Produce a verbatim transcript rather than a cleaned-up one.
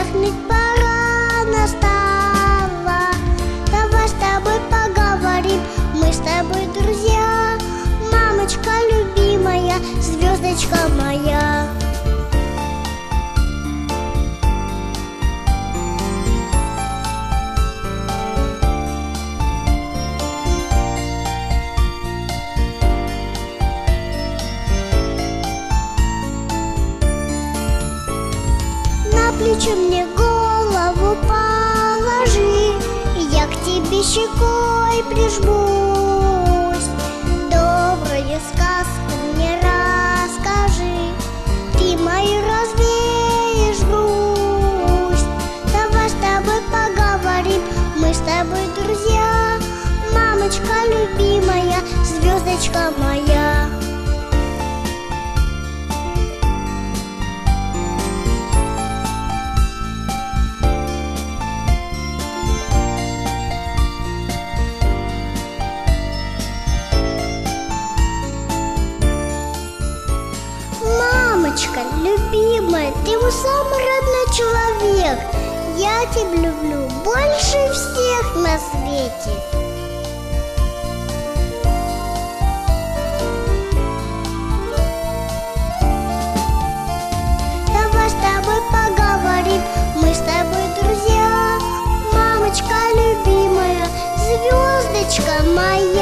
отдохнуть пора настала. Давай с тобой поговорим, мы с тобой друзья. Мамочка любимая, звездочка моя. На плечо мне голову положи, я к тебе щекой прижмусь. Добрую сказку мне расскажи, ты мою развеешь грусть. Давай с тобой поговорим, мы с тобой друзья. Мамочка любимая, звездочка моя. Мамочка любимая, ты мой самый родной человек. Я тебя люблю больше всех на свете. Давай с тобой поговорим, мы с тобой друзья. Мамочка любимая, звездочка моя.